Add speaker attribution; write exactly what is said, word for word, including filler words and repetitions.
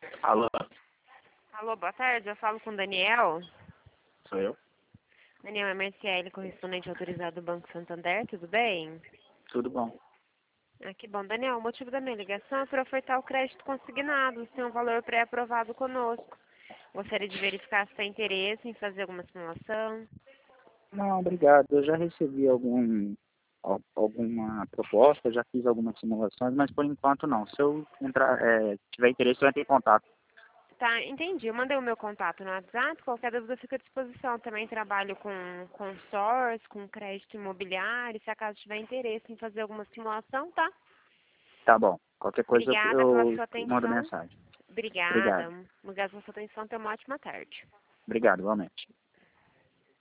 Speaker 1: Alô,
Speaker 2: Alô, boa tarde. Eu falo com o Daniel.
Speaker 1: sou eu?
Speaker 2: Daniel é Marciele, correspondente autorizado do Banco Santander, tudo bem?
Speaker 1: Tudo bom?
Speaker 2: Ah, que bom. Daniel, o motivo da minha ligação é para ofertar o crédito consignado. Você tem um valor pré-aprovado conosco. Gostaria de verificar se tem interesse em fazer alguma simulação.
Speaker 1: Não, obrigado. Eu já recebi algum, al- alguma proposta, já fiz algumas simulações, mas por enquanto não. Se eu entrar, é, tiver interesse, eu entro em contato.
Speaker 2: Tá, entendi. Eu mandei o meu contato no WhatsApp. Qualquer dúvida fica à disposição. Também trabalho com consórcio, com crédito imobiliário. Se acaso tiver interesse em fazer alguma simulação, tá?
Speaker 1: Tá bom. Qualquer coisa eu,
Speaker 2: Obrigada pela
Speaker 1: eu
Speaker 2: sua
Speaker 1: mando
Speaker 2: atenção.
Speaker 1: mensagem.
Speaker 2: Obrigada.
Speaker 1: Obrigado.
Speaker 2: Obrigada pela sua atenção. Tenha uma ótima tarde.
Speaker 1: Obrigado, igualmente.